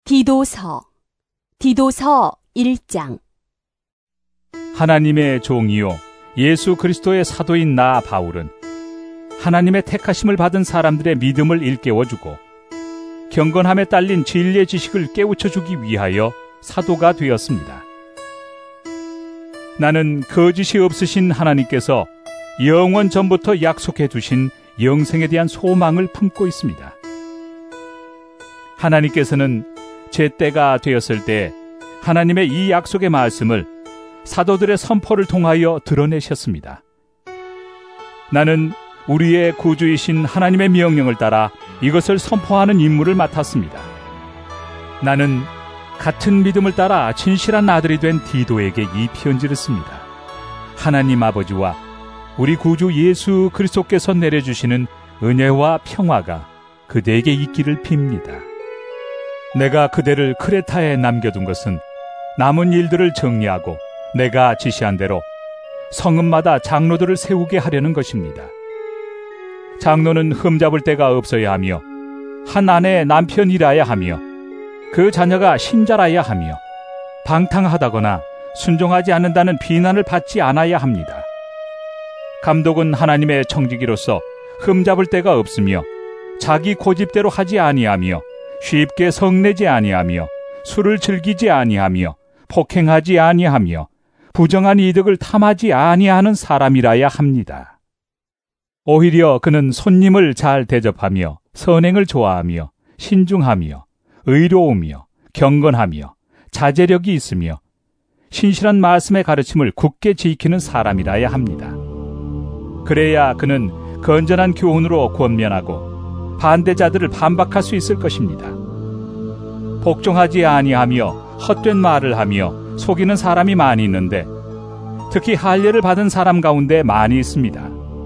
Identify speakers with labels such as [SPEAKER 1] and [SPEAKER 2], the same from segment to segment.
[SPEAKER 1] 디도서 1장.
[SPEAKER 2] 하나님의 종이요 예수 그리스도의 사도인 나 바울은 하나님의 택하심을 받은 사람들의 믿음을 일깨워주고 경건함에 딸린 진리의 지식을 깨우쳐주기 위하여 사도가 되었습니다. 나는 거짓이 없으신 하나님께서 영원 전부터 약속해 두신 영생에 대한 소망을 품고 있습니다. 하나님께서는 제 때가 되었을 때 하나님의 이 약속의 말씀을 사도들의 선포를 통하여 드러내셨습니다. 나는 우리의 구주이신 하나님의 명령을 따라 이것을 선포하는 임무를 맡았습니다. 나는 같은 믿음을 따라 진실한 아들이 된 디도에게 이 편지를 씁니다. 하나님 아버지와 우리 구주 예수 그리스도께서 내려주시는 은혜와 평화가 그대에게 있기를 빕니다. 내가 그대를 크레타에 남겨둔 것은 남은 일들을 정리하고 내가 지시한 대로 성읍마다 장로들을 세우게 하려는 것입니다. 장로는 흠잡을 데가 없어야 하며 한 아내의 남편이라야 하며 그 자녀가 신자라야 하며 방탕하다거나 순종하지 않는다는 비난을 받지 않아야 합니다. 감독은 하나님의 청지기로서 흠잡을 데가 없으며 자기 고집대로 하지 아니하며 쉽게 성내지 아니하며 술을 즐기지 아니하며 폭행하지 아니하며 부정한 이득을 탐하지 아니하는 사람이라야 합니다. 오히려 그는 손님을 잘 대접하며 선행을 좋아하며 신중하며 의로우며 경건하며 자제력이 있으며 신실한 말씀의 가르침을 굳게 지키는 사람이라야 합니다. 그래야 그는 건전한 교훈으로 권면하고 반대자들을 반박할 수 있을 것입니다. 복종하지 아니하며 헛된 말을 하며 속이는 사람이 많이 있는데 특히 할례를 받은 사람 가운데 많이 있습니다.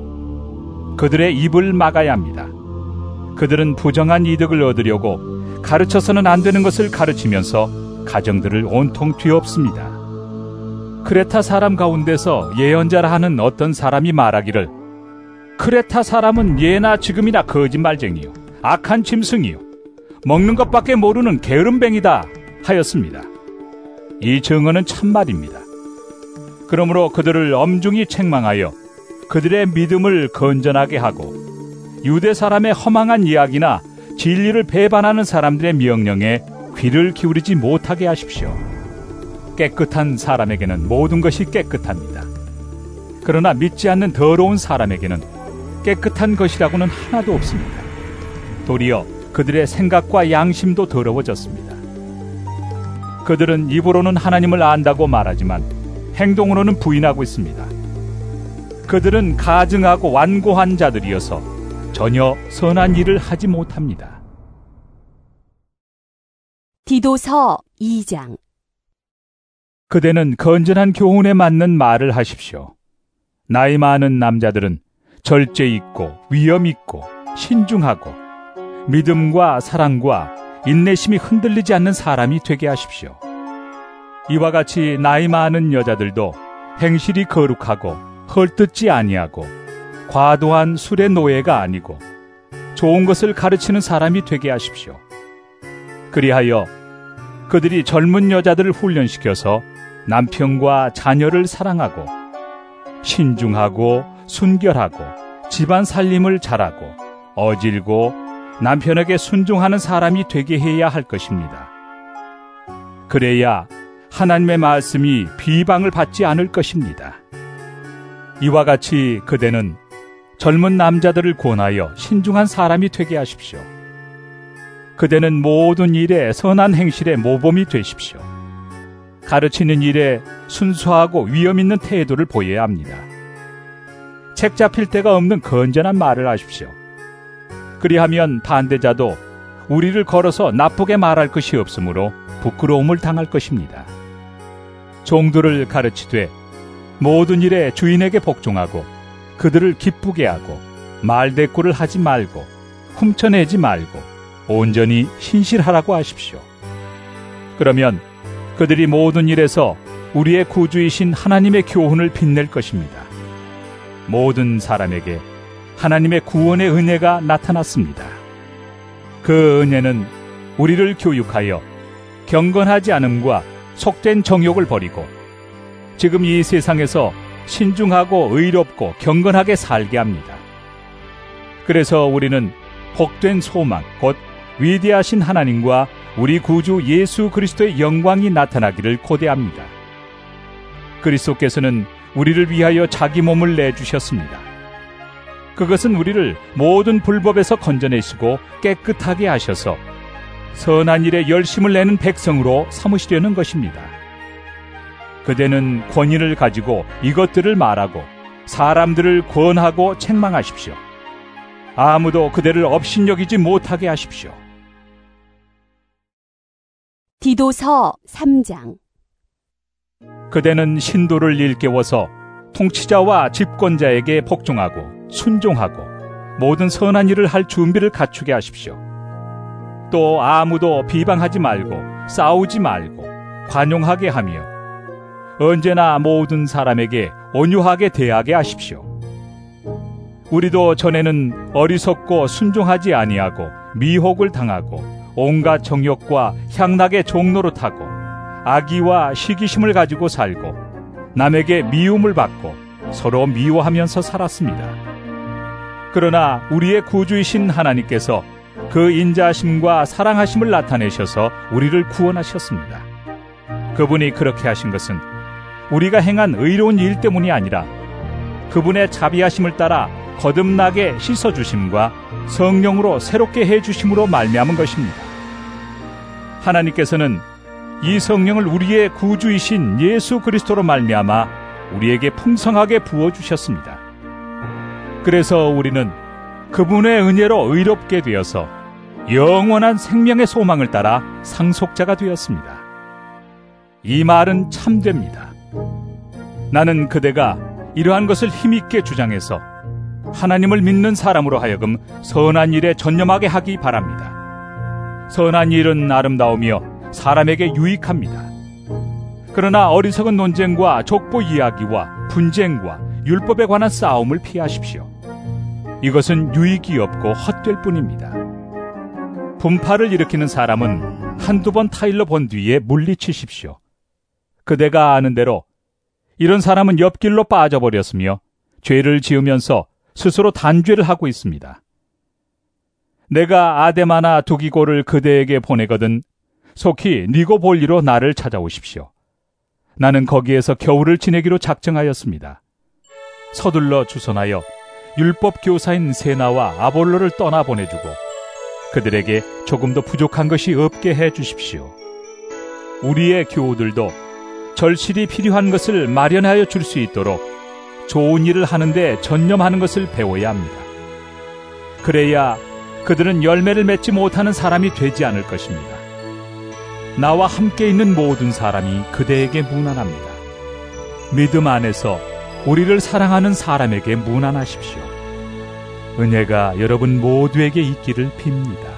[SPEAKER 2] 그들의 입을 막아야 합니다. 그들은 부정한 이득을 얻으려고 가르쳐서는 안 되는 것을 가르치면서 가정들을 온통 뒤엎습니다. 크레타 사람 가운데서 예언자라 하는 어떤 사람이 말하기를 크레타 사람은 예나 지금이나 거짓말쟁이요 악한 짐승이요 먹는 것밖에 모르는 게으름뱅이다 하였습니다. 이 증언은 참말입니다. 그러므로 그들을 엄중히 책망하여 그들의 믿음을 건전하게 하고 유대 사람의 허망한 이야기나 진리를 배반하는 사람들의 명령에 귀를 기울이지 못하게 하십시오. 깨끗한 사람에게는 모든 것이 깨끗합니다. 그러나 믿지 않는 더러운 사람에게는 깨끗한 것이라고는 하나도 없습니다. 도리어 그들의 생각과 양심도 더러워졌습니다. 그들은 입으로는 하나님을 안다고 말하지만 행동으로는 부인하고 있습니다. 그들은 가증하고 완고한 자들이어서 전혀 선한 일을 하지 못합니다.
[SPEAKER 1] 디도서 2장.
[SPEAKER 2] 그대는 건전한 교훈에 맞는 말을 하십시오. 나이 많은 남자들은 절제 있고 위엄 있고 신중하고 믿음과 사랑과 인내심이 흔들리지 않는 사람이 되게 하십시오. 이와 같이 나이 많은 여자들도 행실이 거룩하고 헐뜯지 아니하고 과도한 술의 노예가 아니고 좋은 것을 가르치는 사람이 되게 하십시오. 그리하여 그들이 젊은 여자들을 훈련시켜서 남편과 자녀를 사랑하고 신중하고 순결하고 집안 살림을 잘하고 어질고 남편에게 순종하는 사람이 되게 해야 할 것입니다. 그래야 하나님의 말씀이 비방을 받지 않을 것입니다. 이와 같이 그대는 젊은 남자들을 권하여 신중한 사람이 되게 하십시오. 그대는 모든 일에 선한 행실의 모범이 되십시오. 가르치는 일에 순수하고 위엄 있는 태도를 보여야 합니다. 책 잡힐 데가 없는 건전한 말을 하십시오. 그리하면 반대자도 우리를 걸어서 나쁘게 말할 것이 없으므로 부끄러움을 당할 것입니다. 종들을 가르치되 모든 일에 주인에게 복종하고 그들을 기쁘게 하고 말대꾸를 하지 말고 훔쳐내지 말고 온전히 신실하라고 하십시오. 그러면 그들이 모든 일에서 우리의 구주이신 하나님의 교훈을 빛낼 것입니다. 모든 사람에게 하나님의 구원의 은혜가 나타났습니다. 그 은혜는 우리를 교육하여 경건하지 않음과 속된 정욕을 버리고 지금 이 세상에서 신중하고 의롭고 경건하게 살게 합니다. 그래서 우리는 복된 소망, 곧 위대하신 하나님과 우리 구주 예수 그리스도의 영광이 나타나기를 고대합니다. 그리스도께서는 우리를 위하여 자기 몸을 내주셨습니다. 그것은 우리를 모든 불법에서 건져내시고 깨끗하게 하셔서 선한 일에 열심을 내는 백성으로 삼으시려는 것입니다. 그대는 권위를 가지고 이것들을 말하고 사람들을 권하고 책망하십시오. 아무도 그대를 업신여기지 못하게 하십시오.
[SPEAKER 1] 디도서 3장.
[SPEAKER 2] 그대는 신도를 일깨워서 통치자와 집권자에게 복종하고 순종하고 모든 선한 일을 할 준비를 갖추게 하십시오. 또 아무도 비방하지 말고 싸우지 말고 관용하게 하며 언제나 모든 사람에게 온유하게 대하게 하십시오. 우리도 전에는 어리석고 순종하지 아니하고 미혹을 당하고 온갖 정욕과 향락의 종로로 타고 악의와 시기심을 가지고 살고 남에게 미움을 받고 서로 미워하면서 살았습니다. 그러나 우리의 구주이신 하나님께서 그 인자하심과 사랑하심을 나타내셔서 우리를 구원하셨습니다. 그분이 그렇게 하신 것은 우리가 행한 의로운 일 때문이 아니라 그분의 자비하심을 따라 거듭나게 씻어주심과 성령으로 새롭게 해주심으로 말미암은 것입니다. 하나님께서는 이 성령을 우리의 구주이신 예수 그리스도로 말미암아 우리에게 풍성하게 부어주셨습니다. 그래서 우리는 그분의 은혜로 의롭게 되어서 영원한 생명의 소망을 따라 상속자가 되었습니다. 이 말은 참됩니다. 나는 그대가 이러한 것을 힘있게 주장해서 하나님을 믿는 사람으로 하여금 선한 일에 전념하게 하기 바랍니다. 선한 일은 아름다우며 사람에게 유익합니다. 그러나 어리석은 논쟁과 족보 이야기와 분쟁과 율법에 관한 싸움을 피하십시오. 이것은 유익이 없고 헛될 뿐입니다. 분파를 일으키는 사람은 한두 번 타일러 본 뒤에 물리치십시오. 그대가 아는 대로 이런 사람은 옆길로 빠져버렸으며 죄를 지으면서 스스로 단죄를 하고 있습니다. 내가 아데마나 두기고를 그대에게 보내거든 속히 니고볼리로 나를 찾아오십시오. 나는 거기에서 겨울을 지내기로 작정하였습니다. 서둘러 주선하여 율법 교사인 세나와 아볼로를 떠나보내주고 그들에게 조금도 부족한 것이 없게 해주십시오. 우리의 교우들도 절실히 필요한 것을 마련하여 줄 수 있도록 좋은 일을 하는데 전념하는 것을 배워야 합니다. 그래야 그들은 열매를 맺지 못하는 사람이 되지 않을 것입니다. 나와 함께 있는 모든 사람이 그대에게 무난합니다. 믿음 안에서 우리를 사랑하는 사람에게 무난하십시오. 은혜가 여러분 모두에게 있기를 빕니다.